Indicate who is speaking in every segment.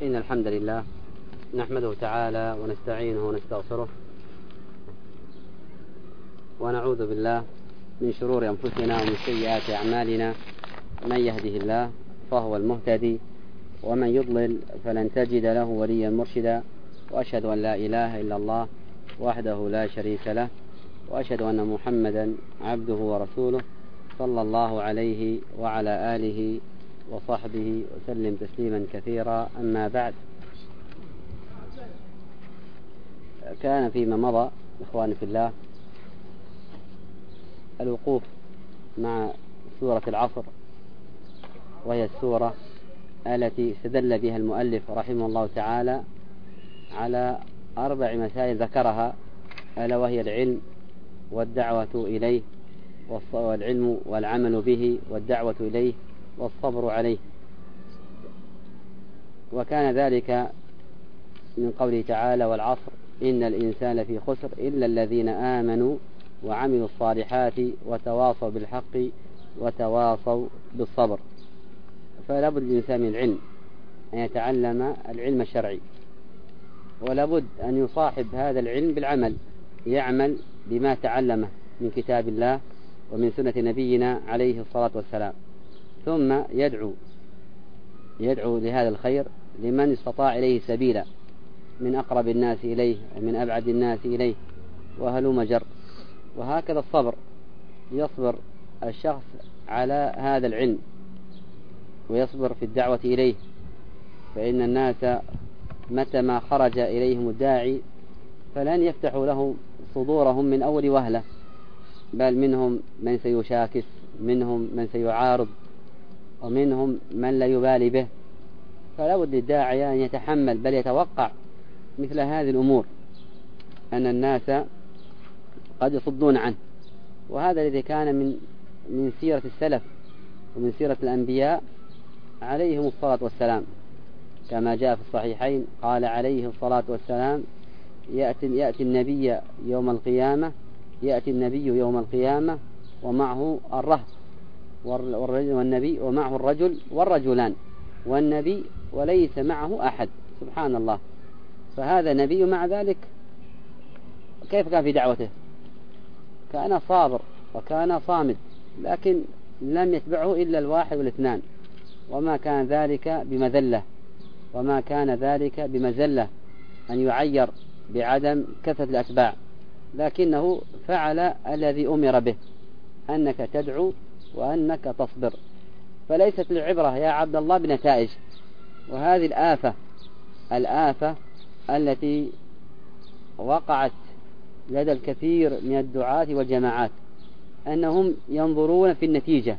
Speaker 1: إن الحمد لله نحمده تعالى ونستعينه ونستغفره ونعوذ بالله من شرور أنفسنا ومن سيئات أعمالنا. من يهده الله فهو المهتدي ومن يضلل فلن تجد له وليا مرشدا. وأشهد أن لا إله إلا الله وحده لا شريك له وأشهد أن محمدا عبده ورسوله صلى الله عليه وعلى آله وصحبه وسلم تسليما كثيرا. أما بعد، كان فيما مضى إخواني في الله الوقوف مع سورة العصر، وهي السورة التي استدل بها المؤلف رحمه الله تعالى على 4 مسائل ذكرها، ألا وهي العلم والدعوة إليه، والعلم والعمل به والدعوة إليه والصبر عليه. وكان ذلك من قوله تعالى: والعصر إن الإنسان لفي خسر إلا الذين آمنوا وعملوا الصالحات وتواصوا بالحق وتواصوا بالصبر. فلا بد للإنسان من العلم، أن يتعلم العلم الشرعي، ولا بد أن يصاحب هذا العلم بالعمل، يعمل بما تعلمه من كتاب الله ومن سنة نبينا عليه الصلاة والسلام، ثم يدعو لهذا الخير لمن استطاع إليه سبيلا، من أقرب الناس إليه ومن أبعد الناس إليه، وهلم جر. وهكذا الصبر، يصبر الشخص على هذا العلم ويصبر في الدعوة إليه، فإن الناس متى ما خرج إليهم الداعي فلن يفتحوا له صدورهم من أول وهلة، بل منهم من سيشاكس، منهم من سيعارض، ومنهم من لا يبالي به. فلا بد للداعية أن يتحمل بل يتوقع مثل هذه الأمور، أن الناس قد يصدون عنه. وهذا الذي كان من سيرة السلف ومن سيرة الأنبياء عليهم الصلاة والسلام، كما جاء في الصحيحين قال عليه الصلاة والسلام: يأتي النبي يوم القيامة ومعه الرهط والنبي ومعه الرجل والرجلان، والنبي وليس معه أحد. سبحان الله! فهذا نبي، مع ذلك كيف كان في دعوته؟ كان صابر وكان صامد، لكن لم يتبعه إلا 1 و2، وما كان ذلك بمزلة أن يعير بعدم كثرة الأتباع، لكنه فعل الذي أمر به، أنك تدعو وأنك تصبر. فليست العبرة يا عبد الله بنتائج. وهذه الآفة التي وقعت لدى الكثير من الدعاة والجماعات، أنهم ينظرون في النتيجة.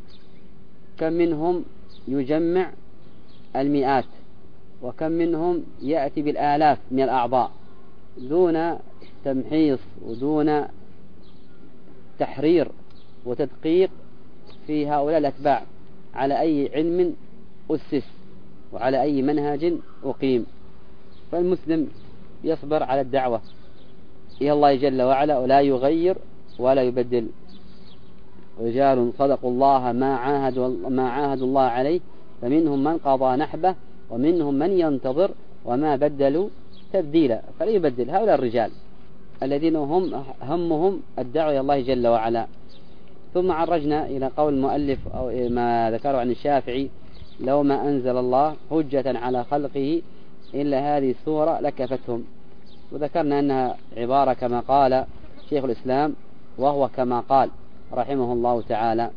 Speaker 1: كم منهم يجمع المئات، وكم منهم يأتي بالآلاف من الأعضاء دون تمحيص ودون تحرير وتدقيق في هؤلاء الأتباع على أي علم أسس وعلى أي منهج أقيم. فالمسلم يصبر على الدعوة إلى الله جل وعلا، ولا يغير ولا يبدل. رجال صدقوا الله ما عاهدوا الله عليه، فمنهم من قضى نحبه ومنهم من ينتظر وما بدلوا تبديلا. فلا يبدل هؤلاء الرجال الذين همهم الدعوة إلى الله جل وعلا. ثم عرجنا إلى قول المؤلف أو ما ذكره عن الشافعي: لو ما أنزل الله حجة على خلقه إلا هذه السورة لكفتهم. وذكرنا أنها عبارة كما قال شيخ الإسلام، وهو كما قال رحمه الله تعالى.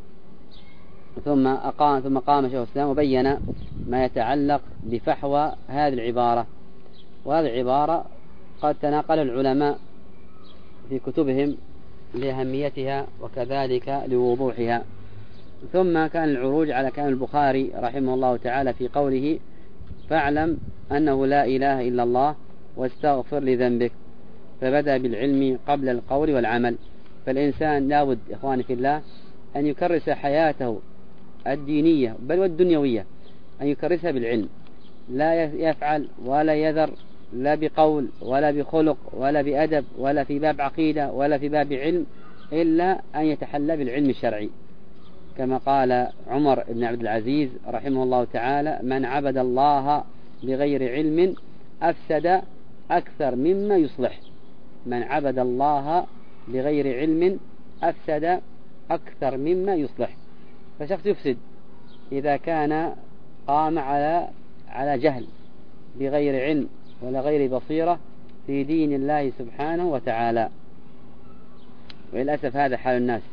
Speaker 1: ثم قام شيخ الإسلام وبين ما يتعلق بفحوى هذه العبارة. وهذه العبارة قد تناقل العلماء في كتبهم لأهميتها وكذلك لوضوحها. ثم كان العروج على كلام البخاري رحمه الله تعالى في قوله: فاعلم أنه لا إله إلا الله واستغفر لذنبك. فبدأ بالعلم قبل القول والعمل. فالإنسان لا بد إخواني في الله أن يكرس حياته الدينية بل والدنيوية، أن يكرسها بالعلم، لا يفعل ولا يذر، لا بقول ولا بخلق ولا بأدب ولا في باب عقيدة ولا في باب علم، إلا أن يتحلى بالعلم الشرعي، كما قال عمر بن عبد العزيز رحمه الله تعالى: من عبد الله بغير علم أفسد أكثر مما يصلح. من عبد الله بغير علم أفسد أكثر مما يصلح. فشخص يفسد إذا كان قام على جهل بغير علم ولا غير بصيرة في دين الله سبحانه وتعالى. وللأسف هذا حال الناس.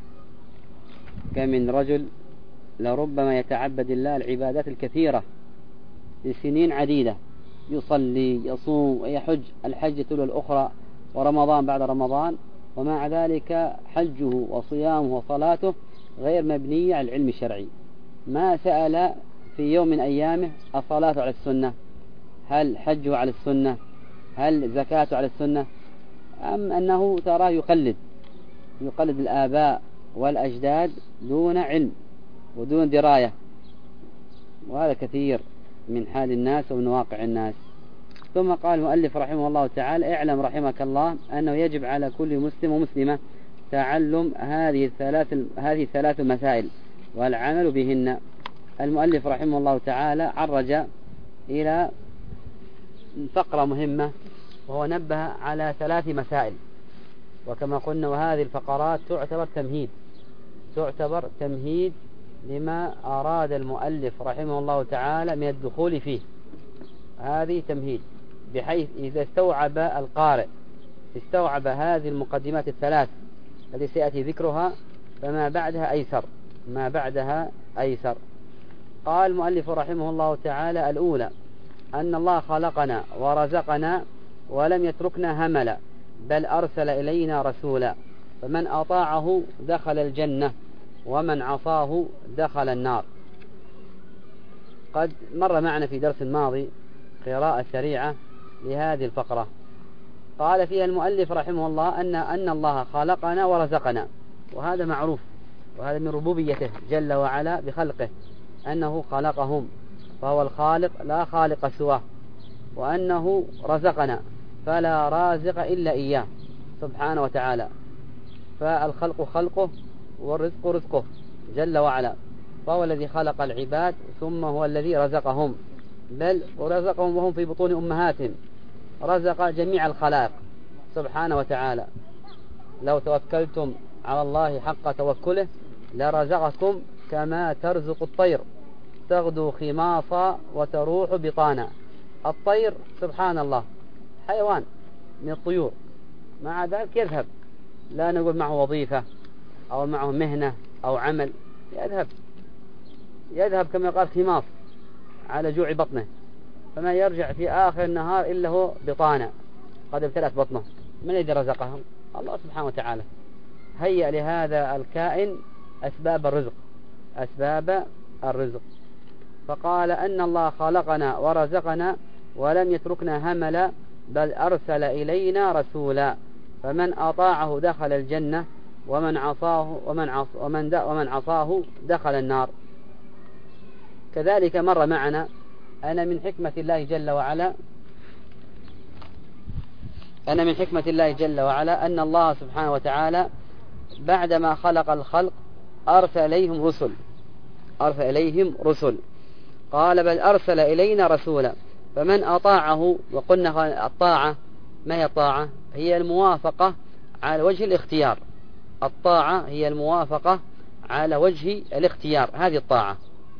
Speaker 1: كم من رجل لربما يتعبد الله العبادات الكثيرة لسنين عديدة، يصلي يصوم ويحج الحج تلو الأخرى ورمضان بعد رمضان، ومع ذلك حجه وصيامه وصلاته غير مبنية على العلم الشرعي. ما سأل في يوم من أيامه الصلاة على السنة، هل حجه على السنة، هل زكاته على السنة، أم أنه تراه يقلد الآباء والأجداد دون علم ودون دراية. وهذا كثير من حال الناس ومن واقع الناس. ثم قال المؤلف رحمه الله تعالى: اعلم رحمك الله أنه يجب على كل مسلم ومسلمة تعلم هذه الثلاث مسائل والعمل بهن. المؤلف رحمه الله تعالى عرج إلى فقرة مهمة، وهو نبه على 3 مسائل. وكما قلنا وهذه الفقرات تعتبر تمهيد لما أراد المؤلف رحمه الله تعالى من الدخول فيه. هذه تمهيد بحيث إذا استوعب القارئ هذه المقدمات ال3 التي سيأتي ذكرها فما بعدها أيسر. قال المؤلف رحمه الله تعالى: الأولى أن الله خلقنا ورزقنا ولم يتركنا هملا، بل أرسل إلينا رسولا، فمن أطاعه دخل الجنة ومن عصاه دخل النار. قد مر معنا في درس الماضي قراءة سريعة لهذه الفقرة. قال فيها المؤلف رحمه الله أن الله خلقنا ورزقنا، وهذا معروف، وهذا من ربوبيته جل وعلا بخلقه، أنه خلقهم فهو الخالق لا خالق سواه، وأنه رزقنا فلا رازق إلا إياه سبحانه وتعالى. فالخلق خلقه والرزق رزقه جل وعلا، فهو الذي خلق العباد ثم هو الذي رزقهم، بل ورزقهم وهم في بطون أمهاتهم، رزق جميع الخلائق سبحانه وتعالى. لو توكلتم على الله حق توكله لرزقكم كما ترزق الطير تغدو خماصا وتروح بطانا. الطير سبحان الله حيوان من الطيور، مع ذلك يذهب، لا نقول معه وظيفة أو معه مهنة أو عمل، يذهب كما قال خماص على جوع بطنه، فما يرجع في آخر النهار إلا هو بطانة قد ابتلت بطنه. من الذي رزقهم؟ الله سبحانه وتعالى. هيأ لهذا الكائن أسباب الرزق. فقال أن الله خلقنا ورزقنا ولم يتركنا هملا، بل أرسل إلينا رسولا، فمن أطاعه دخل الجنة ومن عصاه دخل النار. كذلك مر معنا أن من حكمة الله جل وعلا أن الله سبحانه وتعالى بعدما خلق الخلق أرسل إليهم رسل. قال: بل أرسل إلينا رسولا، فمن أطاعه. وقلنا الطاعة ما هي الطاعة؟ هي الموافقة على وجه الاختيار. الطاعة هي الموافقة على وجه الاختيار، هذه الطاعة.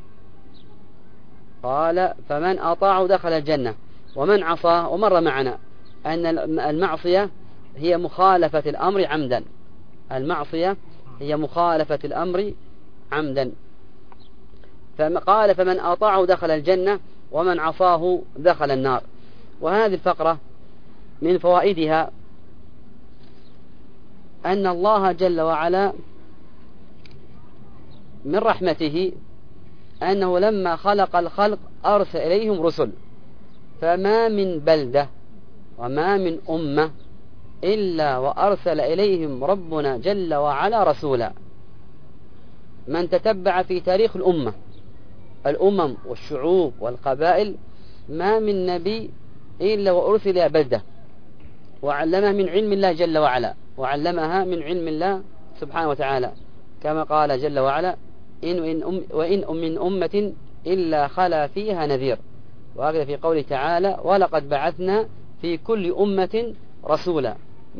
Speaker 1: قال: فمن أطاعه دخل الجنة ومن عصاه. ومر معنا أن المعصية هي مخالفة الأمر عمدا. فقال: فمن أطاعه دخل الجنة ومن عصاه دخل النار. وهذه الفقرة من فوائدها أن الله جل وعلا من رحمته أنه لما خلق الخلق أرسل إليهم رسل، فما من بلدة وما من أمة إلا وأرسل إليهم ربنا جل وعلا رسولا. من تتبع في تاريخ الأمم والشعوب والقبائل، ما من نبي إلا وأرسل إلى بلدة وعلمها من علم الله جل وعلا، وعلمها من علم الله سبحانه وتعالى، كما قال جل وعلا: وإن من أمة إلا خلا فيها نذير. وهكذا في قوله تعالى ولقد بعثنا في كل أمة رسولا.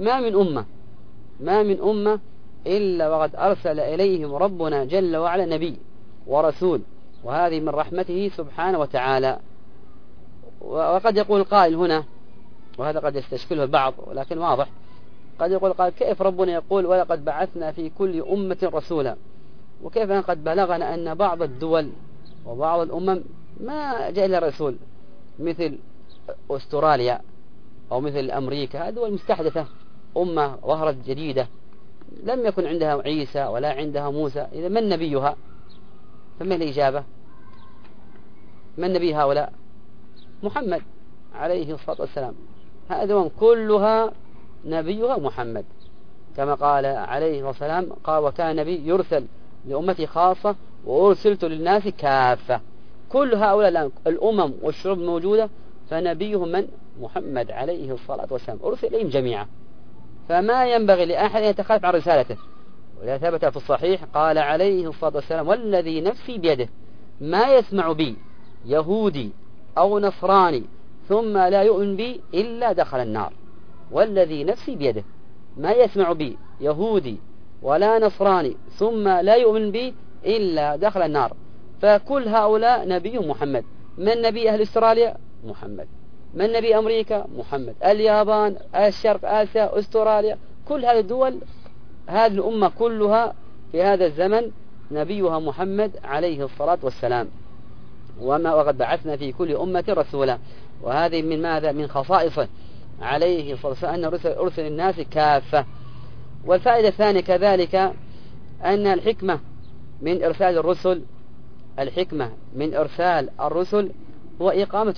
Speaker 1: ما من أمة إلا وقد أرسل إليهم ربنا جل وعلا نبي ورسول، وهذه من رحمته سبحانه وتعالى. وقد يقول قائل هنا، وهذا قد يستشكله البعض ولكن واضح، قد يقول قائل كيف ربنا يقول ولقد بعثنا في كل أمة رسولا، وكيف قد بلغنا أن بعض الدول وبعض الأمم ما جاء إلا رسول، مثل أستراليا أو مثل أمريكا، هذه دول مستحدثة، أمة ظهرت جديدة لم يكن عندها عيسى ولا عندها موسى، إذا من نبيها؟ فما الإجابة؟ من نبي هؤلاء؟ محمد عليه الصلاة والسلام. هذه كلها نبيها محمد، كما قال عليه الصلاة والسلام قال وكان نبي يرسل لأمتي خاصة وأرسلت للناس كافة. كل هؤلاء الأمم والشعوب الموجودة فنبيهم من؟ محمد عليه الصلاة والسلام، أرسل إليهم جميعا، فما ينبغي لأحد أن يتخلف عن رسالته. وإذا ثبت في الصحيح قال عليه الصلاة والسلام والذي نفسي بيده ما يسمع بي يهودي أو نصراني ثم لا يؤمن بي إلا دخل النار. والذي نفسي بيده ما يسمع بي يهودي ولا نصراني ثم لا يؤمن بي إلا دخل النار. فكل هؤلاء نبي محمد. من نبي أهل استراليا؟ محمد. من نبي أمريكا؟ محمد. اليابان، الشرق آسيا، أستراليا، كل هذه الدول، هذه الأمة كلها في هذا الزمن نبيها محمد عليه الصلاة والسلام. وقد بعثنا في كل أمة رسولا. وهذه من ماذا؟ من خصائصه عليه الصلاة والسلام أن أرسل الناس كافة. والفائدة الثانية كذلك أن الحكمة من إرسال الرسل، الحكمة من إرسال الرسل هو إقامة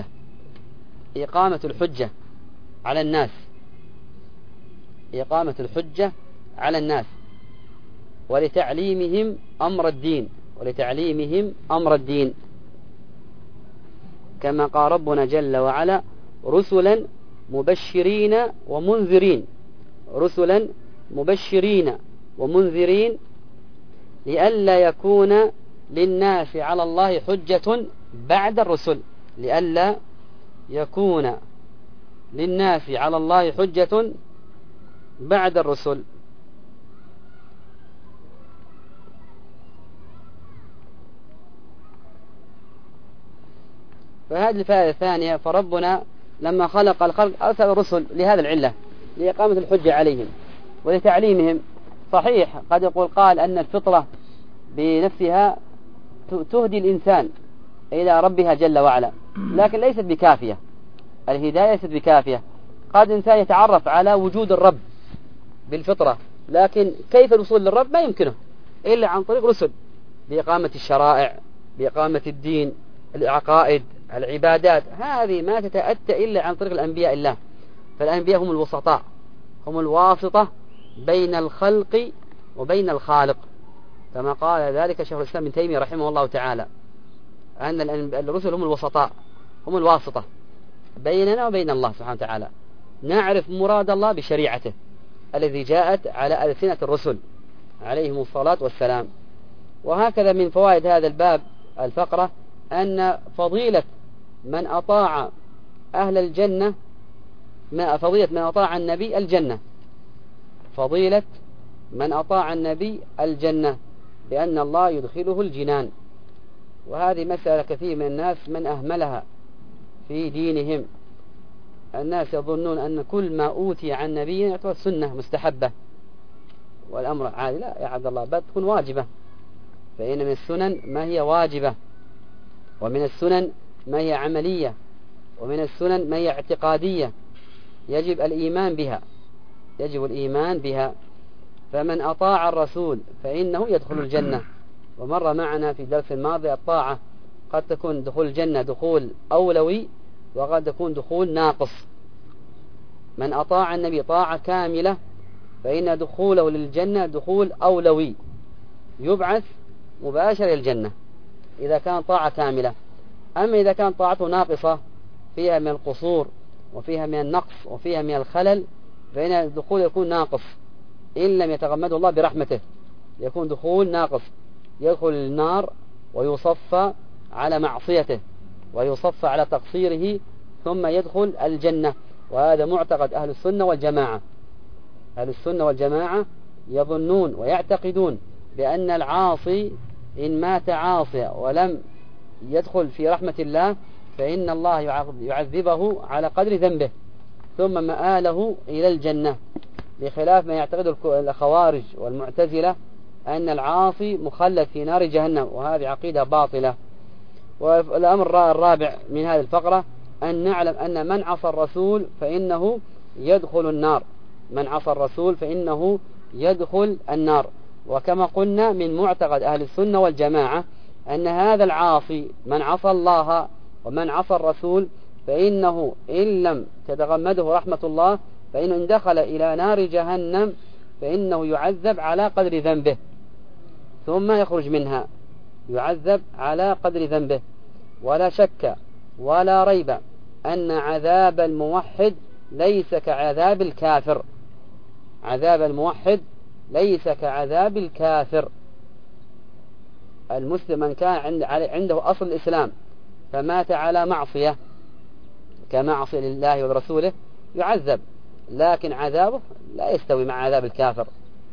Speaker 1: الحجة على الناس، إقامة الحجة على الناس، ولتعليمهم أمر الدين، كما قال ربنا جل وعلا رسلا مبشرين ومنذرين لئلا يكون للناس على الله حجة بعد الرسل، لئلا يكون للناس على الله حجة بعد الرسل. فهذه الفائدة الثانية. فربنا لما خلق الخلق أرسل الرسل لهذا العلة، لإقامة الحجة عليهم ولتعليمهم. صحيح قد يقول قال أن الفطرة بنفسها تهدي الإنسان إلى ربها جل وعلا، لكن ليست بكافية، الهداية ليست بكافية. قد إنسان يتعرف على وجود الرب بالفطرة، لكن كيف الوصول للرب ما يمكنه إلا عن طريق رسل، بإقامة الشرائع، بإقامة الدين، العقائد، العبادات. هذه ما تتأتى إلا عن طريق الأنبياء الله. فالأنبياء هم الوسطاء، هم الواسطة بين الخلق وبين الخالق، كما قال ذلك شيخ الإسلام ابن تيمية رحمه الله تعالى، أن الرسل هم الوسطاء، هم الواسطة بيننا وبين الله سبحانه وتعالى. نعرف مراد الله بشريعته الذي جاءت على ألسنة الرسل عليهم الصلاة والسلام. وهكذا من فوائد هذا الباب الفقرة أن فضيلة من أطاع أهل الجنة، فضيلة من أطاع النبي الجنة، فضيلة من أطاع النبي الجنة، لأن الله يدخله الجنان. وهذه مسألة كثير من الناس من أهملها في دينهم. الناس يظنون أن كل ما أوتي عن نبي يعتبر سنة مستحبة والأمر عادي. لا يا عبد الله، بل تكون واجبة. فإن من السنن ما هي واجبة، ومن السنن ما هي عملية، ومن السنن ما هي اعتقادية يجب الإيمان بها. فمن أطاع الرسول فإنه يدخل الجنة. ومر معنا في درس الماضي الطاعة قد تكون دخول الجنة دخول أولوي، وقد تكون دخول ناقص. من أطاع النبي طاعة كاملة فإن دخوله للجنة دخول أولوي، يبعث مباشر إلى الجنة إذا كان طاعة كاملة. أما إذا كان طاعته ناقصة فيها من القصور وفيها من النقص وفيها من الخلل، فإن الدخول يكون ناقص إن لم يتغمده الله برحمته، يكون دخول ناقص، يدخل النار ويصفى على معصيته ويصف على تقصيره ثم يدخل الجنة. وهذا معتقد أهل السنة والجماعة. أهل السنة والجماعة يظنون ويعتقدون بأن العاصي إن مات عاصيا ولم يدخل في رحمة الله فإن الله يعذبه على قدر ذنبه ثم مآله إلى الجنة، بخلاف ما يعتقد الخوارج والمعتزلة أن العاصي مخلد في نار جهنم، وهذه عقيدة باطلة. والأمر الرابع من هذه الفقرة أن نعلم أن من عصى الرسول فإنه يدخل النار. من عصى الرسول فإنه يدخل النار. وكما قلنا من معتقد أهل السنة والجماعة أن هذا العاصي من عصى الله ومن عصى الرسول فإنه إن لم تتغمده رحمة الله فإنه إن دخل إلى نار جهنم فإنه يعذب على قدر ذنبه ثم يخرج منها، يعذب على قدر ذنبه. ولا شك ولا ريب أن عذاب الموحد ليس كعذاب الكافر. عذاب الموحد ليس كعذاب الكافر. المسلم من كان عنده أصل الإسلام فمات على معصية كمعصية لله ورسوله يعذب، لكن عذابه لا يستوي مع عذاب الكافر.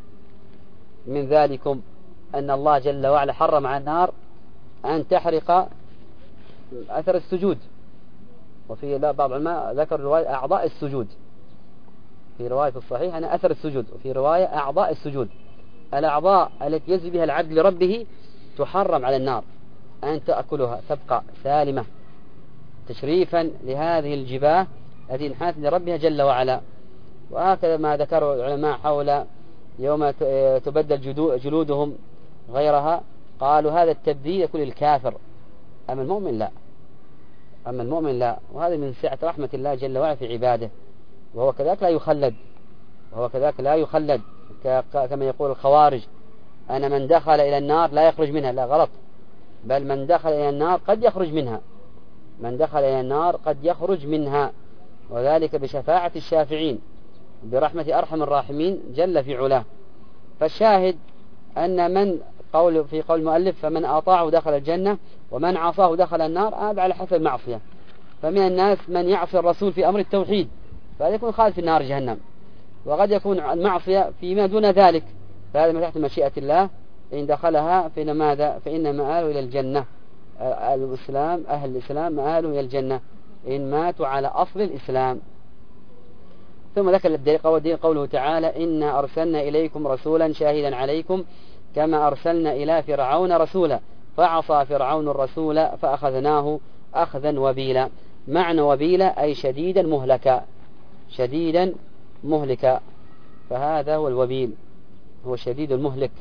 Speaker 1: من ذلكم أن الله جل وعلا حرم على النار أن تحرق أثر السجود، وفي بعض العلماء ذكر رواية أعضاء السجود، في رواية الصحيح أن أثر السجود، وفي رواية أعضاء السجود. الأعضاء التي يسجد بها العبد لربه تحرم على النار أن تأكلها تبقى سالمة تشريفا لهذه الجباه التي انحنت لربها جل وعلا. وهكذا ما ذكر العلماء حول يوم تبدل جلودهم غيرها، قالوا هذا التبديل يكون للكافر، أما المؤمن لا. أما المؤمن لا. وهذا من سعة رحمة الله جل وعلا في عباده. وهو كذلك لا يخلد، وهو كذلك لا يخلد كما يقول الخوارج أن من دخل إلى النار لا يخرج منها. لا، غلط. بل من دخل إلى النار قد يخرج منها، من دخل إلى النار قد يخرج منها، وذلك بشفاعة الشافعين برحمة أرحم الراحمين جل في علاه. فالشاهد أن من في قول المؤلف فمن أطاعه دخل الجنة ومن عصاه دخل النار، هذا على حسب المعصية. فمن الناس من يعصي الرسول في أمر التوحيد فهذا يكون خالد في النار جهنم، وقد يكون المعصية فيما دون ذلك، فهذا من تحت مشيئة الله. إن دخلها فإن ماذا؟ فإن مآله إلى الجنة. الإسلام أهل الإسلام مآله إلى الجنة إن ماتوا على أصل الإسلام. ثم ذكر الدليل قوله تعالى إنا أرسلنا إليكم رسولا شاهدا عليكم كما أرسلنا إلى فرعون رسولا فعصى فرعون الرسول فأخذناه أخذا وبيلا. معنى وبيلا أي شديدا مهلكا، شديدا مهلكا. فهذا هو الوبيل، هو الشديد المهلك،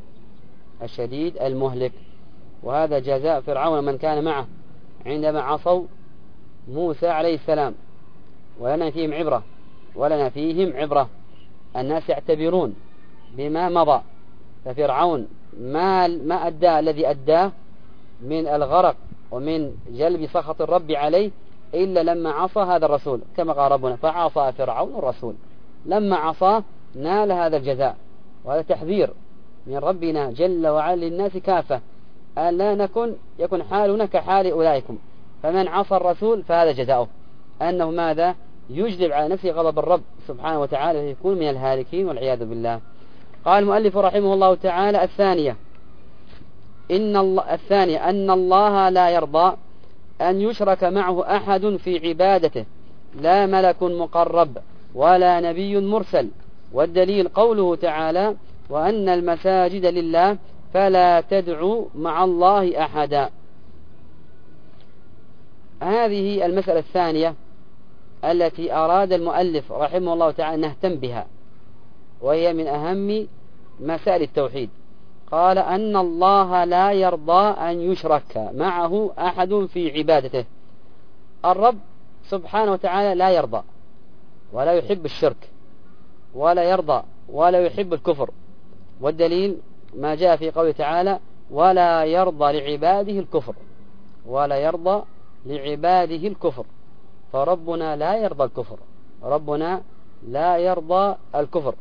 Speaker 1: الشديد المهلك. وهذا جزاء فرعون من كان معه عندما عصوا موسى عليه السلام. ولنا فيهم عبرة، ولنا فيهم عبرة. الناس يعتبرون بما مضى، ففرعون ما أدى الذي أداه من الغرق ومن جلب سخط الرب عليه إلا لما عصى هذا الرسول، كما قال ربنا فعصى فرعون الرسول. لما عصاه نال هذا الجزاء. وهذا تحذير من ربنا جل وعلا للناس كافة أن لا يكون حالنا كحال أولئكم. فمن عصى الرسول فهذا جزاؤه، أنه ماذا؟ يجلب على نفسه غضب الرب سبحانه وتعالى ويكون من الهالكين والعياذ بالله. قال المؤلف رحمه الله تعالى الثانية أن الله لا يرضى أن يشرك معه أحد في عبادته، لا ملك مقرب ولا نبي مرسل. والدليل قوله تعالى وأن المساجد لله فلا تدعوا مع الله أحدا. هذه المسألة الثانية التي أراد المؤلف رحمه الله تعالى نهتم بها، وهي من أهم مسائل التوحيد. قال أن الله لا يرضى أن يشرك معه أحد في عبادته. الرب سبحانه وتعالى لا يرضى ولا يحب الشرك ولا يرضى ولا يحب الكفر. والدليل ما جاء في قوله تعالى ولا يرضى لعباده الكفر، ولا يرضى لعباده الكفر. فربنا لا يرضى الكفر، ربنا لا يرضى الكفر،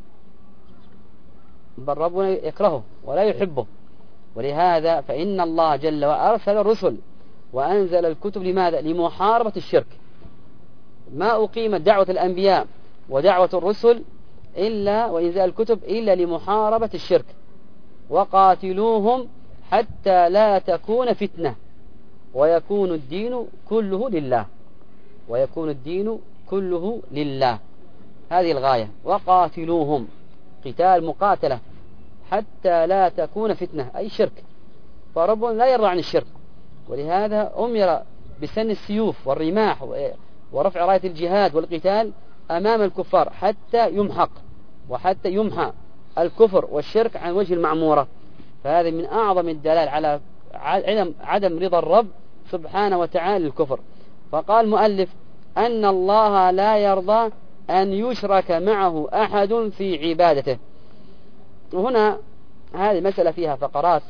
Speaker 1: بل ربنا يكرهه ولا يحبه. ولهذا فإن الله جل وعلا أرسل الرسل وأنزل الكتب لماذا؟ لمحاربة الشرك. ما أقيمت دعوة الأنبياء ودعوة الرسل إلا وإنزال الكتب إلا لمحاربة الشرك. وقاتلوهم حتى لا تكون فتنة ويكون الدين كله لله. ويكون الدين كله لله، هذه الغاية. وقاتلوهم، قتال مقاتلة، حتى لا تكون فتنة أي شرك، فربنا لا يرضى عن الشرك. ولهذا أمر بسن السيوف والرماح ورفع راية الجهاد والقتال أمام الكفار حتى يمحق وحتى يمحى الكفر والشرك عن وجه المعمورة. فهذا من أعظم الدلال على عدم رضا الرب سبحانه وتعالى للكفر. فقال المؤلف أن الله لا يرضى أن يشرك معه أحد في عبادته. وهنا هذه مسألة فيها فقرات.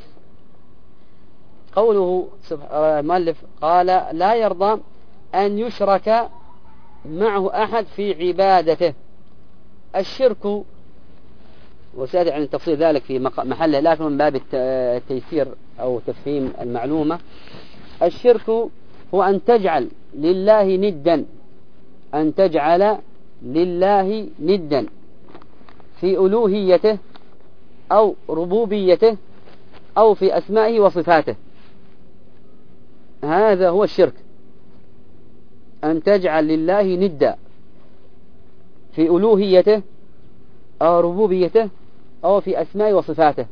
Speaker 1: قوله المؤلف قال لا يرضى أن يشرك معه أحد في عبادته. الشرك، وسأتي عن تفصيل ذلك في محله لكن من باب التيسير أو تفهيم المعلومة. الشرك هو أن تجعل لله ندا، أن تجعل لله ندا في ألوهيته أو ربوبيته أو في أسمائه وصفاته. هذا هو الشرك، أن تجعل لله ندا في ألوهيته أو ربوبيته أو في أسمائه وصفاته.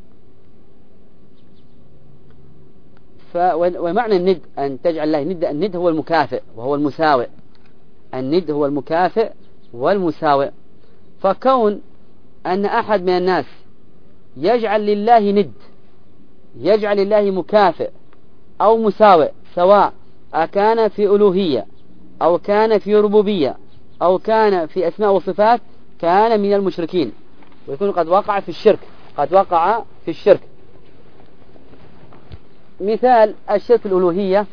Speaker 1: ومعنى الند أن تجعل الله ندا، الند هو المكافئ وهو المساوئ. الند هو المكافئ والمساوئ. فكون أن أحد من الناس يجعل لله ند، يجعل لله مكافئ أو مساوئ، سواء أكان في ألوهية أو كان في ربوبية أو كان في أسماء وصفات، كان من المشركين ويكون قد وقع في الشرك، قد وقع في الشرك. مثال الشرك الألوهية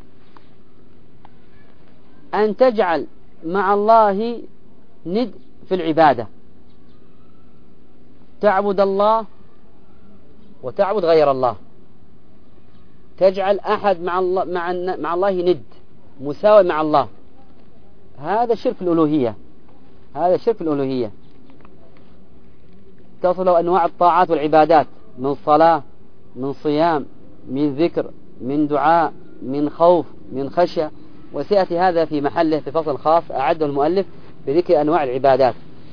Speaker 1: أن تجعل مع الله ند في العبادة، تعبد الله وتعبد غير الله، تجعل أحد مع الله ند مساوي مع الله. هذا شرك الألوهية، هذا شرك الألوهية. تصل أنواع الطاعات والعبادات من صلاة، من صيام، من ذكر، من دعاء، من خوف، من خشية، وسيأتي هذا في محله في فصل خاص أعده المؤلف بذكر أنواع العبادات.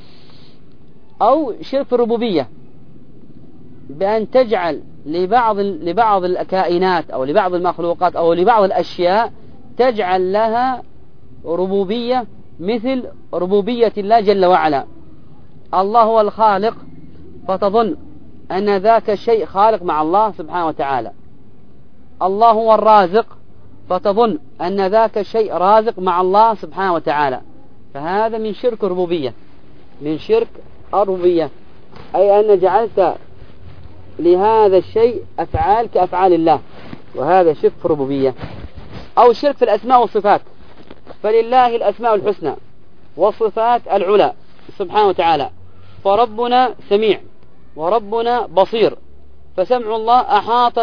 Speaker 1: أو شرك الربوبية بأن تجعل لبعض الكائنات أو لبعض المخلوقات أو لبعض الأشياء تجعل لها ربوبية مثل ربوبية الله جل وعلا. الله هو الخالق فتظن أن ذاك الشيء خالق مع الله سبحانه وتعالى. الله هو الرازق فتظن أن ذاك الشيء رازق مع الله سبحانه وتعالى. فهذا من شرك الربوبية، من شرك الربوبية، أي أن جعلت لهذا الشيء أفعال كأفعال الله، وهذا شرك في الربوبية. أو شرك في الأسماء والصفات، فلله الأسماء الحسنى والصفات العلى سبحانه وتعالى. فربنا سميع وربنا بصير، فسمع الله أحاط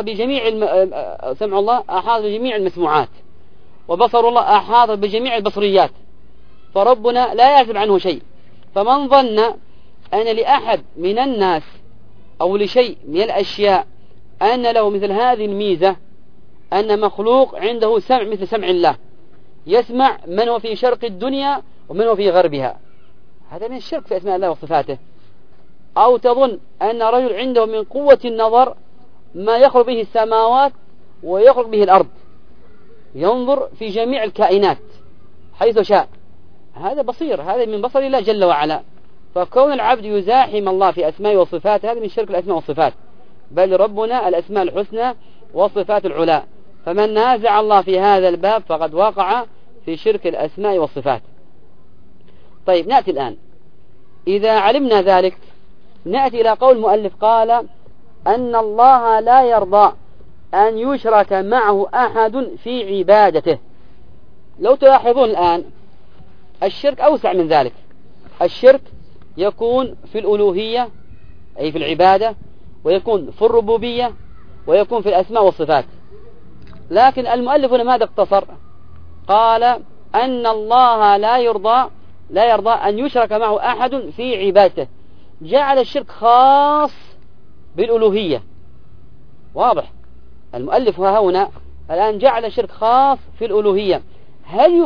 Speaker 1: بجميع المسموعات، وبصر الله أحاط بجميع البصريات، فربنا لا يعزب عنه شيء. فمن ظن أن لأحد من الناس أو لشيء من الأشياء أن له مثل هذه الميزة، أن مخلوق عنده سمع مثل سمع الله، يسمع من هو في شرق الدنيا ومن هو في غربها، هذا من الشرك في أسماء الله وصفاته. أو تظن أن رجل عنده من قوة النظر ما يخرج به السماوات ويخرج به الأرض، ينظر في جميع الكائنات حيث شاء، هذا بصير، هذا من بصر الله جل وعلا. فكون العبد يزاحم الله في أسماء وصفات هذا من شرك الأسماء والصفات، بل ربنا الأسماء الحسنى والصفات العلى. فمن نازع الله في هذا الباب فقد وقع في شرك الأسماء والصفات. طيب نأتي الآن، إذا علمنا ذلك نأتي إلى قول المؤلف قال أن الله لا يرضى أن يشرك معه أحد في عبادته. لو تلاحظون الآن الشرك أوسع من ذلك. الشرك يكون في الألوهية أي في العبادة، ويكون في الربوبية، ويكون في الأسماء والصفات. لكن المؤلف هنا ماذا اقتصر؟ قال أن الله لا يرضى أن يشرك معه أحد في عبادته، جعل الشرك خاص بالألوهية. واضح؟ المؤلف هنا الآن جعل الشرك خاص في الألوهية. هل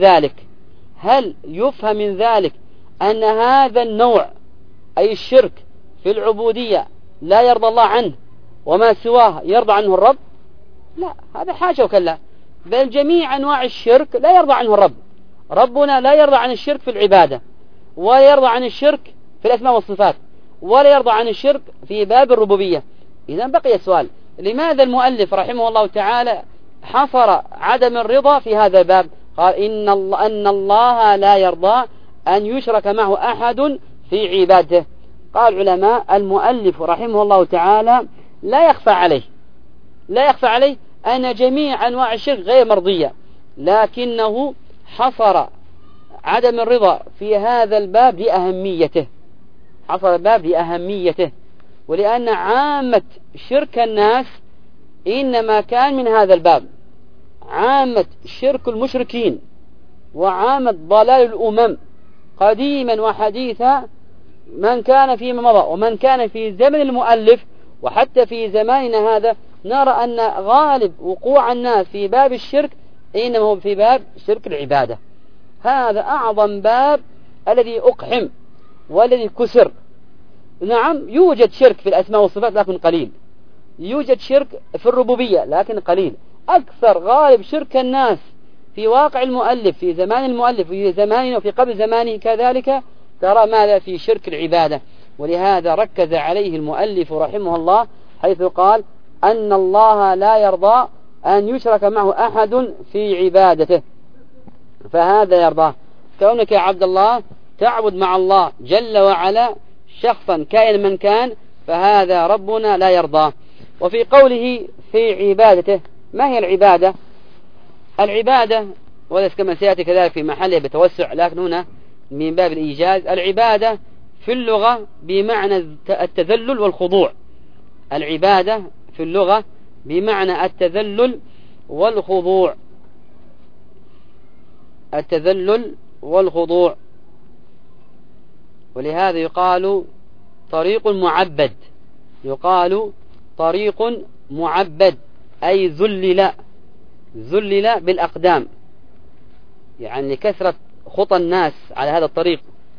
Speaker 1: يفهم من ذلك أن هذا النوع أي الشرك في العبودية لا يرضى الله عنه وما سواه يرضى عنه الرب؟ لا، هذا حاشا وكلا، بل جميع أنواع الشرك لا يرضى عنه الرب. ربنا لا يرضى عن الشرك في العبادة، ولا يرضى عن الشرك في الأسماء والصفات، ولا يرضى عن الشرك في باب الربوبية. إذن بقي السؤال: لماذا المؤلف رحمه الله تعالى حصر عدم الرضا في هذا الباب؟ قال أن الله لا يرضى أن يشرك معه أحد في عبادته. قال العلماء: المؤلف رحمه الله تعالى لا يخفى عليه أن جميع أنواع الشرك غير مرضية، لكنه حصر عدم الرضا في هذا الباب لأهميته، ولأن عامة شرك الناس إنما كان من هذا الباب. عامة شرك المشركين وعامة ضلال الأمم قديما وحديثا، من كان فيما مضى ومن كان في زمن المؤلف وحتى في زماننا هذا، نرى أن غالب وقوع الناس في باب الشرك إنما هو في باب شرك العبادة. هذا أعظم باب الذي أقحم والذي كسر. نعم، يوجد شرك في الأسماء والصفات لكن قليل، يوجد شرك في الربوبية لكن قليل. أكثر غالب شرك الناس في واقع المؤلف في زمان المؤلف في زماننا وفي قبل زمانه كذلك، ترى ماذا في شرك العبادة. ولهذا ركز عليه المؤلف رحمه الله حيث قال أن الله لا يرضى أن يشرك معه أحد في عبادته، فهذا يرضاه. كونك يا عبد الله تعبد مع الله جل وعلا شخصا كائن من كان، فهذا ربنا لا يرضاه. وفي قوله في عبادته، ما هي العبادة؟ العبادة وليس كما سيأتي كذلك في محله بتوسع، لكن هنا من باب الإيجاز. العبادة في اللغة بمعنى التذلل والخضوع. العبادة في اللغة بمعنى التذلل والخضوع. ولهذا يقال طريق معبد، أي ذلل بالأقدام، يعني لكثرة خطى الناس على هذا الطريق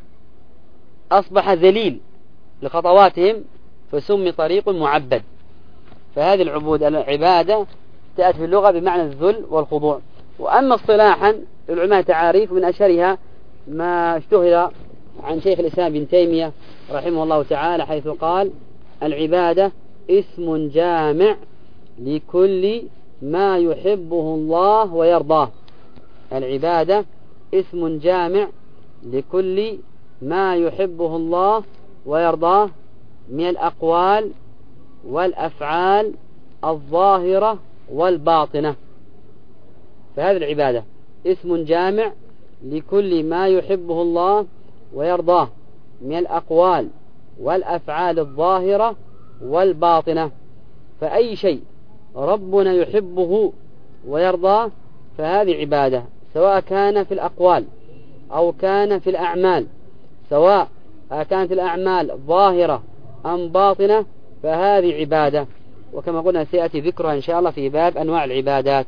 Speaker 1: أصبح ذليل لخطواتهم فسمي طريق معبد. فهذه العبادة تأتي في اللغة بمعنى الذل والخضوع. وأما اصطلاحا العلماء تعاريف، من أشهرها ما اشتهر عن شيخ الإسلام ابن تيمية رحمه الله تعالى حيث قال: العبادة اسم جامع لكل ما يحبه الله ويرضاه. العبادة اسم جامع لكل ما يحبه الله ويرضاه من الأقوال والأفعال الظاهرة والباطنة. فهذه العبادة اسم جامع لكل ما يحبه الله ويرضاه من الأقوال والأفعال الظاهرة والباطنة. فأي شيء ربنا يحبه ويرضاه فهذه عبادة، سواء كان في الأقوال أو كان في الأعمال، سواء كانت الأعمال ظاهرة أم باطنة، فهذه عبادة. وكما قلنا سيأتي ذكرها إن شاء الله في باب أنواع العبادات.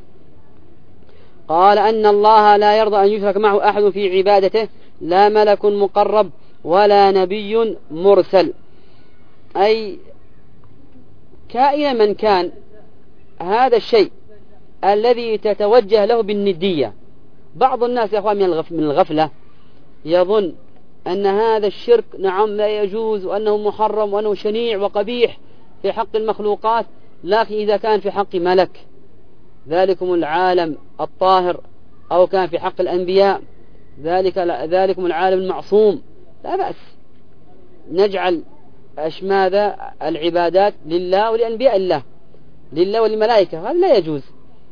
Speaker 1: قال أن الله لا يرضى أن يشرك معه أحد في عبادته، لا ملك مقرب ولا نبي مرسل. أي كائن من كان هذا الشيء الذي تتوجه له بالندية. بعض الناس يا أخوان من الغفلة يظن أن هذا الشرك نعم لا يجوز، وأنه محرم، وأنه شنيع وقبيح في حق المخلوقات، لكن إذا كان في حق ملك ذلكم العالم الطاهر، أو كان في حق الأنبياء ذلكم العالم المعصوم، لا بأس نجعل ماذا العبادات لله ولأنبياء الله، لله وللملائكة، هذا لا يجوز.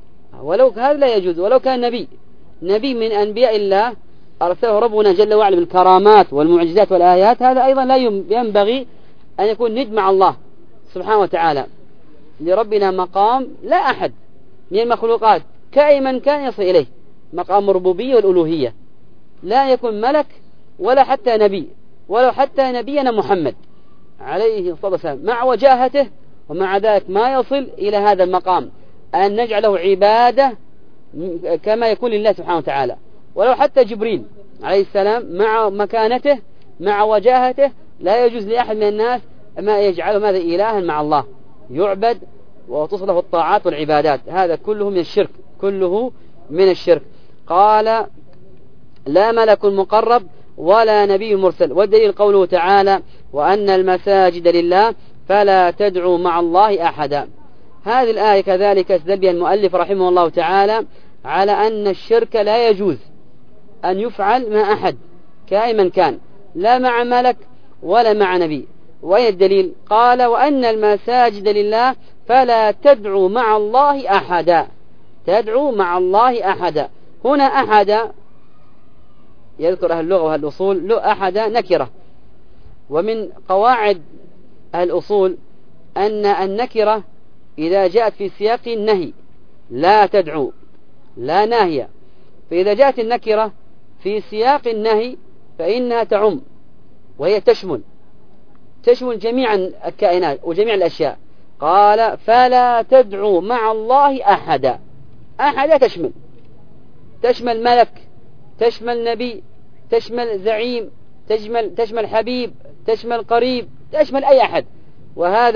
Speaker 1: ولو كان نبي من أنبياء الله أرسله ربنا جل وعلا بالكرامات والمعجزات والآيات، هذا أيضا لا ينبغي أن يكون ند مع الله سبحانه وتعالى. لربنا مقام لا أحد من المخلوقات كأي من كان يصل إليه مقام الربوبية والألوهية، لا يكون ملك ولا حتى نبي، ولو حتى نبينا محمد عليه الصلاة والسلام مع وجاهته، ومع ذلك ما يصل إلى هذا المقام أن نجعله عبادة كما يكون لله سبحانه وتعالى. ولو حتى جبريل عليه السلام مع مكانته مع وجاهته لا يجوز لأحد من الناس ما يجعله ماذا إلها مع الله يعبد وتصله الطاعات والعبادات، هذا كله من الشرك، كله من الشرك. قال لا ملك مقرب ولا نبي مرسل. والدليل قوله تعالى وأن المساجد لله فلا تدعوا مع الله أحدا. هذه الآية كذلك استدل بها المؤلف رحمه الله تعالى على أن الشرك لا يجوز أن يفعل مع أحد كائما كان، لا مع ملك ولا مع نبي. وأي الدليل؟ قال وأن المساجد لله فلا تدعوا مع الله أحدا. تدعوا مع الله أحدا، هنا أحدا يذكر أهل اللغة وأهل الأصول له أحدا نكرة، ومن قواعد أهل الأصول أن النكرة إذا جاءت في سياق النهي لا تدعو لا ناهية، فإذا جاءت النكرة في سياق النهي فإنها تعم، وهي تشمل جميع الكائنات وجميع الأشياء. قال فلا تدعوا مع الله أحدا. أحدا تشمل ملك، تشمل نبي، تشمل زعيم، تشمل حبيب، تشمل قريب، تشمل أي أحد. وهذا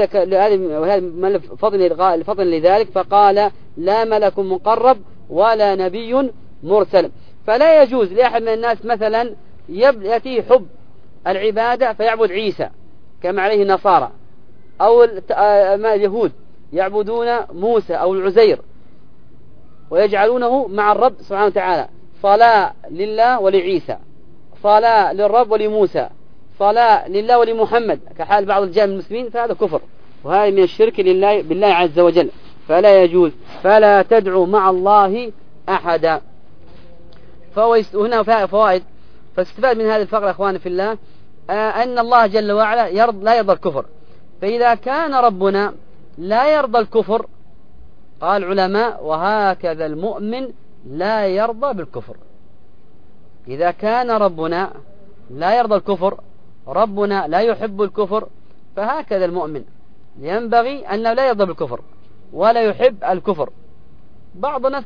Speaker 1: فضل لذلك فقال لا ملك مقرب ولا نبي مرسل. فلا يجوز لأحد من الناس مثلا يأتي حب العبادة فيعبد عيسى كما عليه النصارى، أو اليهود يعبدون موسى أو العزير ويجعلونه مع الرب سبحانه وتعالى، صلاة لله ولعيسى، صلاة للرب ولموسى، صلاة لله ولمحمد كحال بعض الجهل المسلمين، فهذا كفر وهذا من الشرك بالله عز وجل، فلا يجوز. فلا تدعوا مع الله أحدا. هنا فوائد. فاستفاد من هذه الفقرة أخواني في الله أن الله جل وعلا لا يرضى الكفر. فإذا كان ربنا لا يرضى الكفر، قال العلماء وهكذا المؤمن لا يرضى بالكفر. إذا كان ربنا لا يرضى الكفر، ربنا لا يحب الكفر، فهكذا المؤمن ينبغي أنه لا يرضى بالكفر ولا يحب الكفر. بعض الناس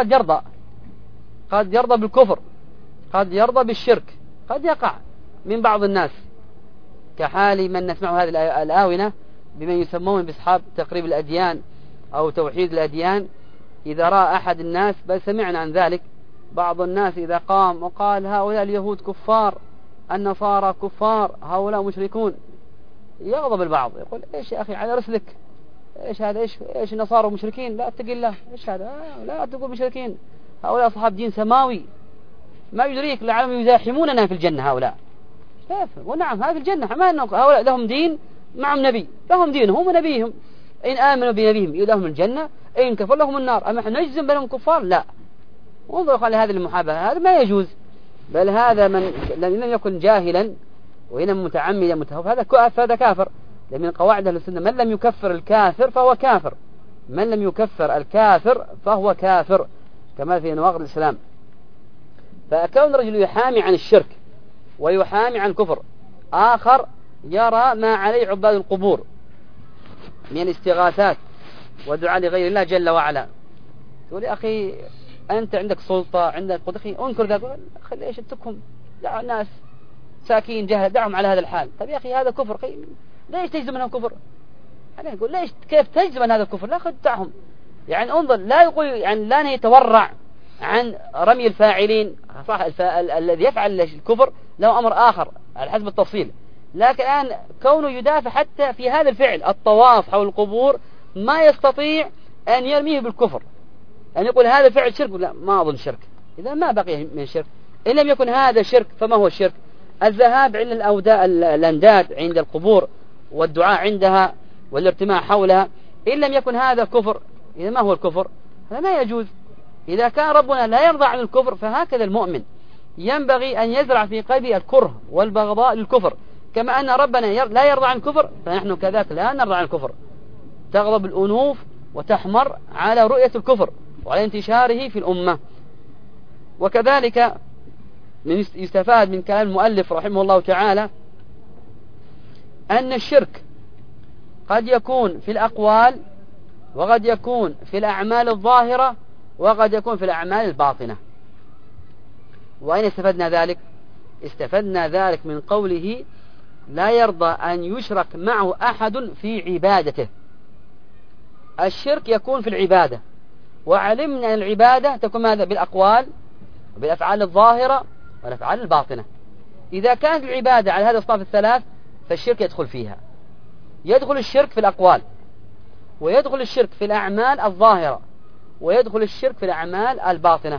Speaker 1: قد يرضى بالكفر، قد يرضى بالشرك، قد يقع من بعض الناس كحال من نسمع هذه الآونة بمن يسمون بأصحاب تقريب الأديان أو توحيد الأديان. إذا رأى أحد الناس، بل سمعنا عن ذلك، بعض الناس إذا قام وقال هؤلاء اليهود كفار، النصارى كفار، هؤلاء مشركون، يغضب البعض يقول إيش يا أخي على رسلك، إيش هذا، إيش النصارى مشركين، لا اتق الله، إيش هذا، لا تقول مشركين، هؤلاء أصحاب دين سماوي، ما يدريك لعلهم يزاحموننا في الجنة هؤلاء. كيف؟ ونعم هذه الجنة، ما هؤلاء لهم دين معهم نبي، لهم دينهم ونبيهم، إن آمنوا بنبيهم لهم الجنة، إن كفر لهم النار. أما احنا نجزم بينهم كفار؟ لا. وانظروا على هذه المحاباة، هذا ما يجوز. بل هذا من لم يكن جاهلا وإنما متعمدا متهوف هذا كافر. لمن قواعد أهل السنة من لم يكفر الكافر فهو كافر، من لم يكفر الكافر فهو كافر، كما في نواقض الإسلام. فكون الرجل يحامي عن الشرك ويحامي عن الكفر، آخر يرى ما عليه عباد القبور من الاستغاثات ودعاء لغير الله جل وعلا، تقول يا أخي أنت عندك سلطة، عندك قدرة، انكر ذلك، أخي ليش اتركهم، دع الناس ساكين جهل، دعهم على هذا الحال. طيب يا أخي هذا كفر، ليش تجزم أنه كفر؟ أنا أقول ليش كيف تجزم أن هذا الكفر؟ لا، دعهم. يعني انظر، لا يقول يعني لا يتورع عن رمي الفاعلين، صح الذي يفعل الكفر له أمر آخر على حسب التفصيل، لكن الآن كونه يدافع حتى في هذا الفعل الطواف حول القبور ما يستطيع أن يرميه بالكفر، أن يقول هذا فعل شرك، لا ما أظن شرك، إذا ما بقي من شرك. إن لم يكن هذا شرك فما هو الشرك؟ الذهاب عند الأنداد عند القبور والدعاء عندها والارتماع حولها، إن لم يكن هذا كفر، إذا ما هو الكفر؟ هذا ما يجوز. إذا كان ربنا لا يرضى عن الكفر، فهكذا المؤمن ينبغي أن يزرع في قلبه الكره والبغضاء للكفر، كما أن ربنا لا يرضى عن الكفر، فنحن كذلك لا نرضى عن الكفر. تغضب الأنوف وتحمر على رؤية الكفر. وعلى انتشاره في الأمة. وكذلك يستفاد من كلام المؤلف رحمه الله تعالى أن الشرك قد يكون في الأقوال، وقد يكون في الأعمال الظاهرة، وقد يكون في الأعمال الباطنة. وأين استفدنا ذلك؟ استفدنا ذلك من قوله لا يرضى أن يشرك معه أحد في عبادته. الشرك يكون في العبادة، وعلمنا أن العبادة تكون ماذا؟ بالأقوال وبالأفعال الظاهرة والأفعال الباطنة. إذا كانت العبادة على هذا الصنف الثلاث فالشرك يدخل فيها. يدخل الشرك في الأقوال، ويدخل الشرك في الأعمال الظاهرة، ويدخل الشرك في الأعمال الباطنة.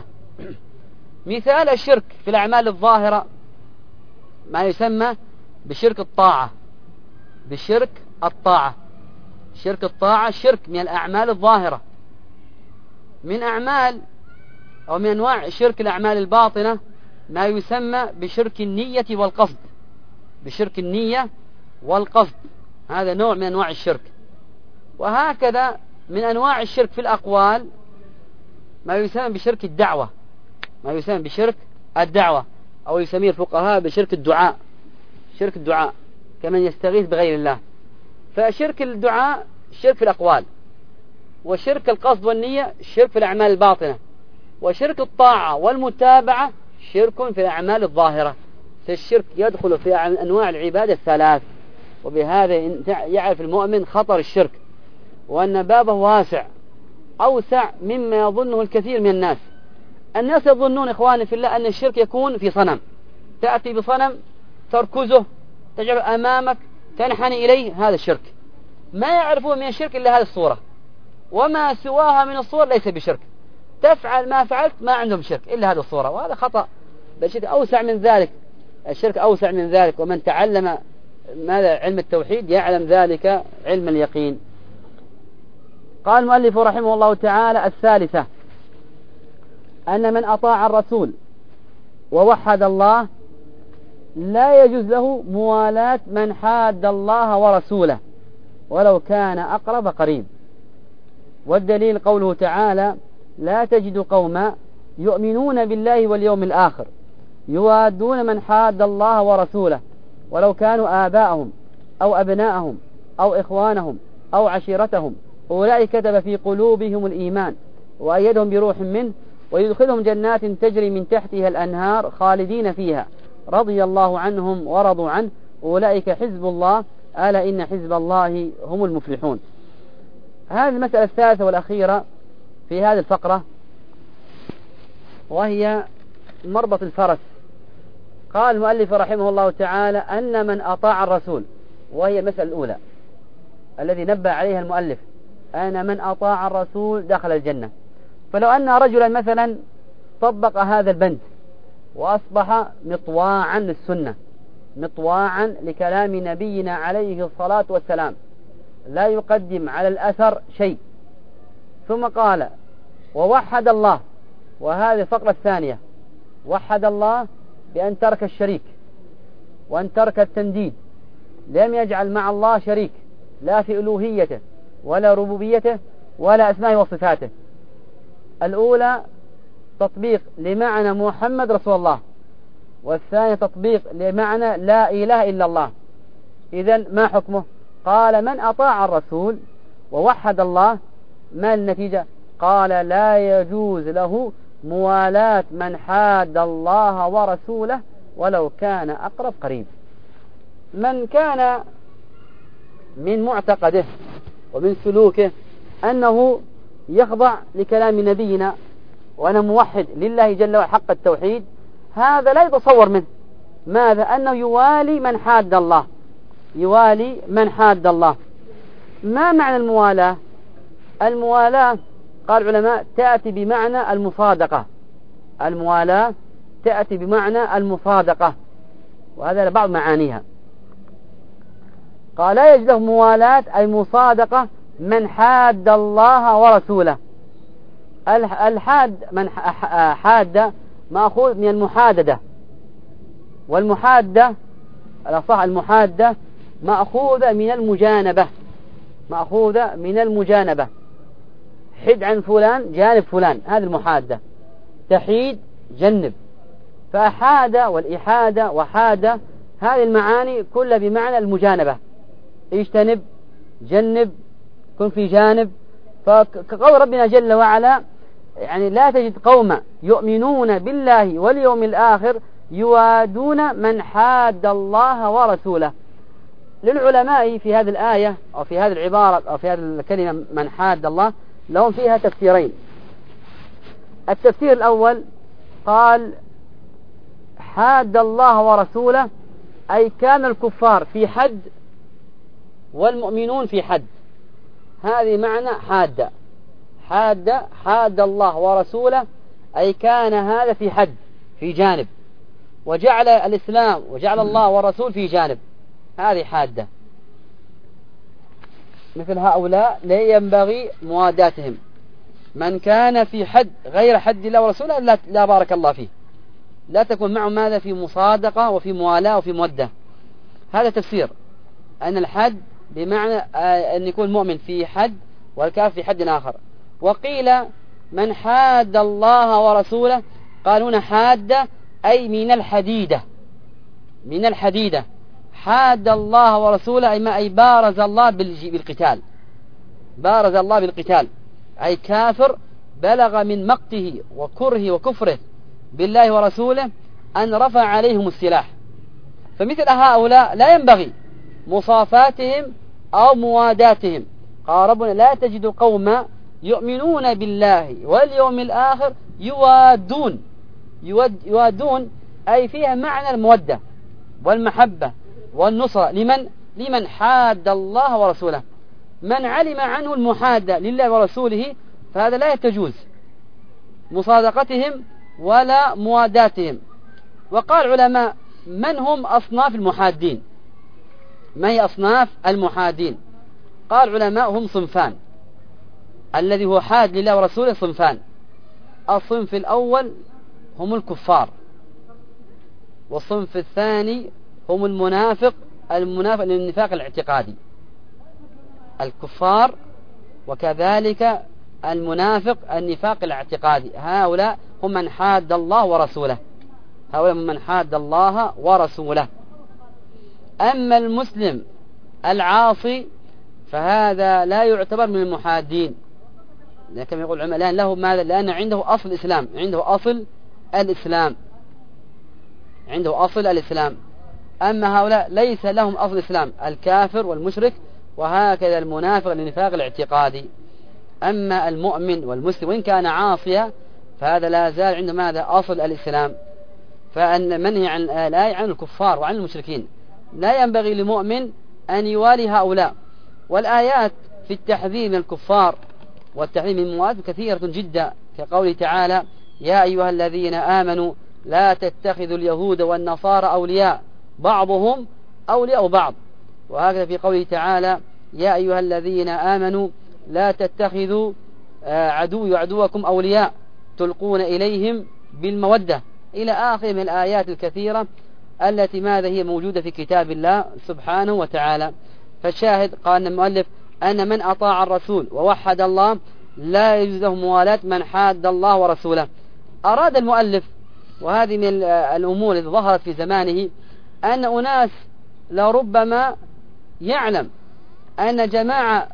Speaker 1: مثال الشرك في الأعمال الظاهرة ما يسمى بشرك الطاعة. بشرك الطاعة، شرك الطاعة شرك من الأعمال الظاهرة. من أعمال أو من أنواع شرك الأعمال الباطنة ما يسمى بشرك النية والقصد. بشرك النية والقصد، هذا نوع من أنواع الشرك. وهكذا من أنواع الشرك في الأقوال ما يسمى بشرك الدعوة. ما يسمى بشرك الدعوة، أو يسميه الفقهاء بشرك الدعاء. شرك الدعاء كمن يستغيث بغير الله. فشرك الدعاء شرك في الأقوال، وشرك القصد والنية شرك في الأعمال الباطنة، وشرك الطاعة والمتابعة شرك في الأعمال الظاهرة. فالشرك يدخل في أنواع العبادة الثلاث. وبهذا يعرف المؤمن خطر الشرك، وأن بابه واسع أوسع مما يظنه الكثير من الناس. الناس يظنون إخواني في الله أن الشرك يكون في صنم، تأتي بصنم تركزه، تجعل أمامك، تنحني إليه، هذا الشرك. ما يعرفون من الشرك إلا هذه الصورة، وما سواها من الصور ليس بشرك. تفعل ما فعلت ما عندهم شرك إلا هذه الصورة، وهذا خطأ. بل الشرك أوسع من ذلك، الشرك أوسع من ذلك. ومن تعلم ماذا علم التوحيد يعلم ذلك علم اليقين. قال المؤلف رحمه الله تعالى الثالثة أن من أطاع الرسول ووحد الله لا يجوز له موالاة من حاد الله ورسوله ولو كان أقرب قريب. والدليل قوله تعالى لا تجد قوما يؤمنون بالله واليوم الآخر يوادون من حاد الله ورسوله ولو كانوا آباءهم أو أبناءهم أو إخوانهم أو عشيرتهم أولئك كتب في قلوبهم الإيمان وأيدهم بروح منه ويدخلهم جنات تجري من تحتها الأنهار خالدين فيها رضي الله عنهم ورضوا عنه أولئك حزب الله ألا إن حزب الله هم المفلحون. هذه المسألة الثالثة والأخيرة في هذه الفقرة، وهي مربط الفرس. قال المؤلف رحمه الله تعالى أن من أطاع الرسول، وهي المسألة الأولى الذي نبه عليها المؤلف، أن من أطاع الرسول دخل الجنة. فلو أن رجلا مثلا طبق هذا البند وأصبح مطواعا للسنة، مطواعا لكلام نبينا عليه الصلاة والسلام، لا يقدم على الأثر شيء، ثم قال ووحد الله، وهذه الفقرة الثانية، وحد الله بأن ترك الشريك وأن ترك التنديد، لم يجعل مع الله شريك لا في ألوهيته ولا ربوبيته ولا أسمائه وصفاته. الأولى تطبيق لمعنى محمد رسول الله، والثانية تطبيق لمعنى لا إله إلا الله. إذن ما حكمه؟ قال من أطاع الرسول ووحد الله، ما النتيجة؟ قال لا يجوز له موالاة من حاد الله ورسوله ولو كان أقرب قريب. من كان من معتقده ومن سلوكه أنه يخضع لكلام نبينا وأنا موحد لله جل وعلا حق التوحيد، هذا لا يتصور منه ماذا؟ أنه يوالي من حاد الله، يوالي من حاد الله. ما معنى الموالاة؟ الموالاة قال العلماء تأتي بمعنى المصادقة. الموالاة تأتي بمعنى المصادقة، وهذا بعض معانيها. قال لا يجوز له موالاة أي مصادقة من حاد الله ورسوله. الحاد من حاد مأخوذ من المحاددة، والمحادة الأصح المحادة مأخوذة من المجانبة، مأخوذة من المجانبة. حد عن فلان جانب فلان، هذه المحادة. تحيد جنب، فأحاد والإحادة وحاد هذه المعاني كلها بمعنى المجانبة. اجتنب، جنب، كن في جانب. فكقول ربنا جل وعلا يعني لا تجد قوما يؤمنون بالله واليوم الآخر يوادون من حاد الله ورسوله. للعلماء في هذه الآية أو في هذه العبارة أو في هذه الكلمة من حاد الله لهم فيها تفسيرين. التفسير الأول قال حاد الله ورسوله أي كان الكفار في حد والمؤمنون في حد، هذه معنى حاد. حاد الله ورسوله أي كان هذا في حد في جانب، وجعل الإسلام وجعل الله والرسول في جانب، هذه حادة. مثل هؤلاء لا ينبغي مواداتهم. من كان في حد غير حد الله ورسوله لا بارك الله فيه، لا تكون معه ماذا في مصادقة وفي موالاة وفي مودة. هذا تفسير أن الحد بمعنى أن يكون مؤمن في حد والكافر في حد آخر. وقيل من حاد الله ورسوله قالون حادة أي من الحديدة، من الحديدة. حاد الله ورسوله أي بارز الله بالقتال، بارز الله بالقتال، أي كافر بلغ من مقته وكره وكفره بالله ورسوله أن رفع عليهم السلاح. فمثل هؤلاء لا ينبغي مصافاتهم أو مواداتهم. قال ربنا لا تجد قوما يؤمنون بالله واليوم الآخر يوادون أي فيها معنى المودة والمحبة والنصرة. لمن حاد الله ورسوله. من علم عنه المحادة لله ورسوله فهذا لا يتجوز مصادقتهم ولا مواداتهم. وقال علماء من هم أصناف المحادين؟ ما هي أصناف المحادين؟ قال علماء هم صنفان. الذي هو حاد لله ورسوله صنفان. الصنف الأول هم الكفار، والصنف الثاني هم المنافق للنفاق الاعتقادي. الكفار وكذلك المنافق النفاق الاعتقادي، هؤلاء هم من حاد الله ورسوله، هؤلاء هم من حاد الله ورسوله. أما المسلم العاصي فهذا لا يعتبر من المحادين، كما يقول العلماء لأن له ماذا؟ لأن عنده أصل الإسلام، عنده أصل الإسلام. أما هؤلاء ليس لهم أصل الإسلام، الكافر والمشرك وهكذا المنافق للنفاق الاعتقادي. أما المؤمن والمسلم وإن كان عاصيا فهذا لا زال عنده ماذا؟ أصل الإسلام. فأن منهي عن الآية عن الكفار وعن المشركين، لا ينبغي لمؤمن أن يوالي هؤلاء. والآيات في التحذير من الكفار والتحذير من المواد كثيرة جدا، كقوله تعالى يا أيها الذين آمنوا لا تتخذوا اليهود والنصارى أولياء بعضهم أولياء بعض. وهكذا في قوله تعالى يا أيها الذين آمنوا لا تتخذوا عدوي وعدوكم أولياء تلقون إليهم بالمودة، إلى آخر من الآيات الكثيرة التي ماذا هي موجودة في كتاب الله سبحانه وتعالى. فالشاهد قال المؤلف أن من أطاع الرسول ووحد الله لا يجوز له موالاة من حاد الله ورسوله. أراد المؤلف، وهذه من الأمور التي ظهرت في زمانه، أن أناس لربما يعلم أن جماعة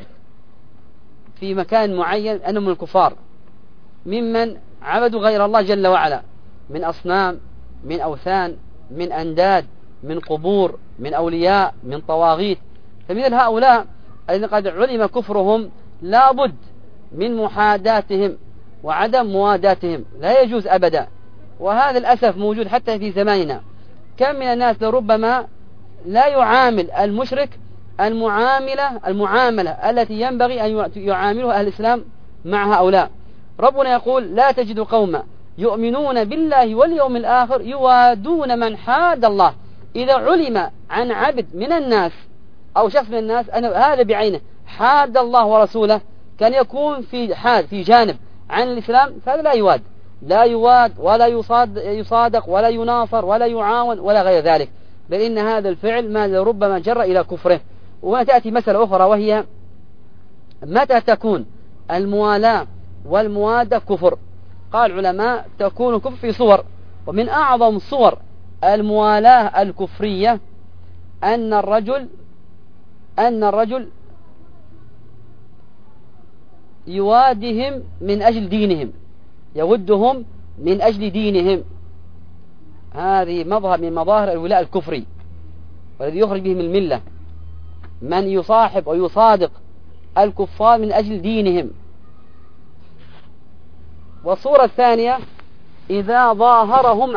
Speaker 1: في مكان معين أنهم الكفار ممن عبدوا غير الله جل وعلا من أصنام، من أوثان، من أنداد، من قبور، من أولياء، من طواغيت. فمثل هؤلاء الذين قد علم كفرهم لا بد من محاداتهم وعدم مواداتهم، لا يجوز أبدا. وهذا الأسف موجود حتى في زماننا. كم من الناس لربما لا يعامل المشرك المعاملة التي ينبغي أن يعاملها أهل الإسلام مع هؤلاء. ربنا يقول لا تجد قوما يؤمنون بالله واليوم الآخر يوادون من حاد الله. إذا علم عن عبد من الناس أو شخص من الناس أن هذا بعينه حاد الله ورسوله، كان يكون في جانب عن الإسلام، فهذا لا يواد ولا يصادق ولا يناصر ولا يعاون ولا غير ذلك، بل إن هذا الفعل ما ربما جر إلى كفره. وتأتي مسألة أخرى، وهي متى تكون الموالاة والموادة كفر. قال العلماء تكون كفر في صور، ومن أعظم صور الموالاة الكفرية أن الرجل يوادهم من أجل دينهم، يودهم من أجل دينهم. هذه مظهر من مظاهر الولاء الكفري، والذي يخرج به من الملة من يصاحب ويصادق الكفار من أجل دينهم. والصورة الثانية إذا ظاهرهم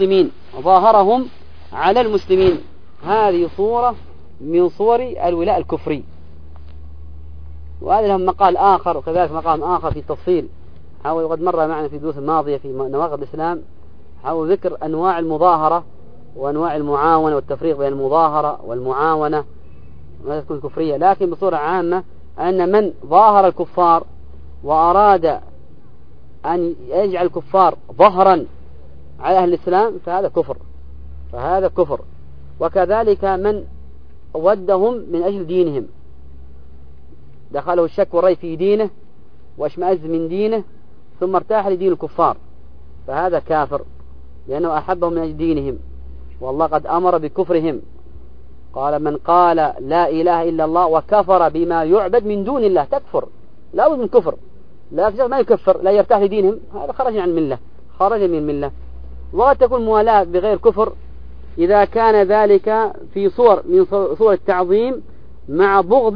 Speaker 1: على المسلمين، هذه صورة من صور الولاء الكفري. وهذا لهم مقال آخر، وكذلك مقام آخر في التفصيل حول، وقد مر معنا في الدروس الماضية في نواقض الإسلام، حول ذكر أنواع المظاهرة وأنواع المعاونة والتفريق بين المظاهرة والمعاونة ما تكون كفرية. لكن بصورة عامة أن من ظاهر الكفار وأراد أن يجعل الكفار ظهرا على أهل الإسلام فهذا كفر. وكذلك من ودهم من أجل دينهم، دخله الشك والريب في دينه واشمأز من دينه ثم ارتاح لدين الكفار، فهذا كافر لأنه أحبهم من أجل دينهم، والله قد أمر بكفرهم. قال من قال لا إله إلا الله وكفر بما يعبد من دون الله، تكفر، لا بد من كفر، لا ما يكفر، لا يرتاح لدينهم، هذا خرج عن الملة، خرج من الملة. وقد تكون موالاة بغير كفر إذا كان ذلك في صور من صور التعظيم مع بغض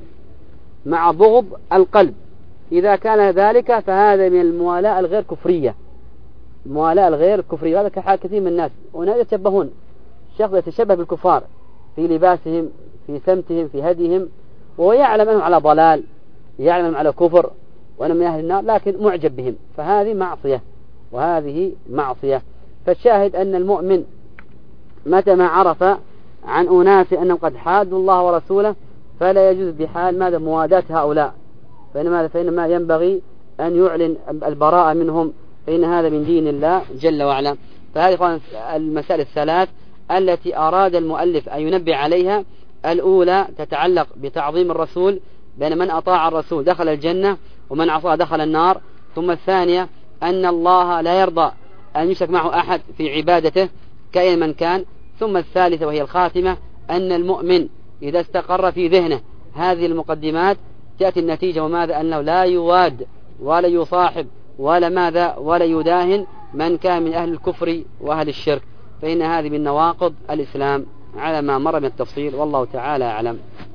Speaker 1: القلب، إذا كان ذلك فهذا من الموالاة الغير كفرية. هذا كحال كثير من الناس، وناس يتشبهون، الشخص يتشبه بالكفار في لباسهم، في سمتهم، في هديهم، وهو يعلم أنهم على ضلال، يعلم أنهم على كفر وأنهم من أهل النار، لكن معجب بهم، فهذه معصية وهذه معصية. فالشاهد أن المؤمن متى ما عرف عن أناس أنهم قد حادوا الله ورسوله فلا يجوز بحال مواداة هؤلاء، فإنما ينبغي أن يعلن البراءة منهم، فإن هذا من دين الله جل وعلا. فهذه المسائل الثلاث التي أراد المؤلف أن ينبه عليها. الأولى تتعلق بتعظيم الرسول، بأن من أطاع الرسول دخل الجنة ومن عصاه دخل النار. ثم الثانية أن الله لا يرضى أن يشرك معه أحد في عبادته كأين من كان. ثم الثالثة وهي الخاتمة أن المؤمن إذا استقر في ذهنه هذه المقدمات تأتي النتيجة، وماذا؟ أنه لا يواد ولا يصاحب ولا يداهن من كان من أهل الكفر وأهل الشرك، فإن هذه من نواقض الإسلام على ما مر من التفصيل، والله تعالى أعلم.